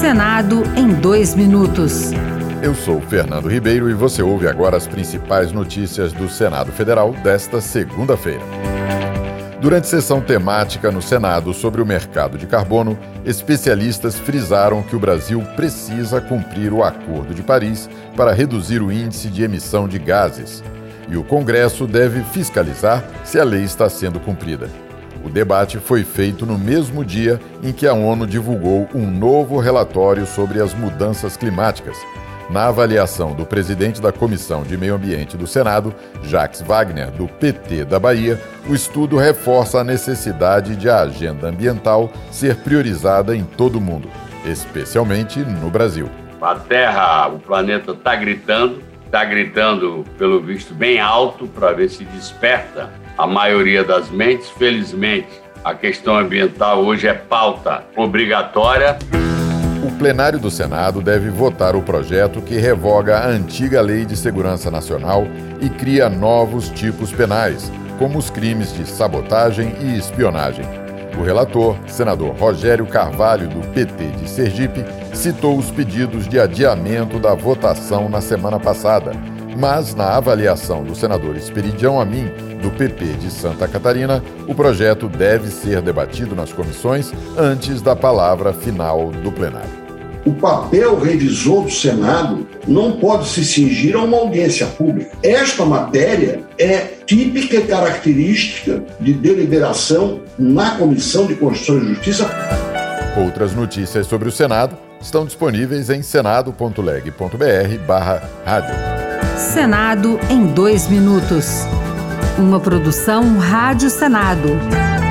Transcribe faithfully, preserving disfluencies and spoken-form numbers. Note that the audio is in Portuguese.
Senado em dois minutos. Eu sou Fernando Ribeiro e você ouve agora as principais notícias do Senado Federal desta segunda-feira. Durante sessão temática no Senado sobre o mercado de carbono, especialistas frisaram que o Brasil precisa cumprir o Acordo de Paris para reduzir o índice de emissão de gases. E o Congresso deve fiscalizar se a lei está sendo cumprida. O debate foi feito no mesmo dia em que a ONU divulgou um novo relatório sobre as mudanças climáticas. Na avaliação do presidente da Comissão de Meio Ambiente do Senado, Jacques Wagner, do P T da Bahia, o estudo reforça a necessidade de a agenda ambiental ser priorizada em todo o mundo, especialmente no Brasil. A Terra, o planeta está gritando, está gritando, pelo visto, bem alto para ver se desperta a maioria das mentes. Felizmente, a questão ambiental hoje é pauta obrigatória. O plenário do Senado deve votar o projeto que revoga a antiga Lei de Segurança Nacional e cria novos tipos penais, como os crimes de sabotagem e espionagem. O relator, senador Rogério Carvalho, do P T de Sergipe, citou os pedidos de adiamento da votação na semana passada, mas, na avaliação do senador Esperidião Amin, do P P de Santa Catarina, o projeto deve ser debatido nas comissões antes da palavra final do plenário. O papel revisor do Senado não pode se cingir a uma audiência pública. Esta matéria é típica e característica de deliberação na Comissão de Constituição e Justiça. Outras notícias sobre o Senado estão disponíveis em senado.leg.br barra rádio. Senado em dois minutos. Uma produção Rádio Senado.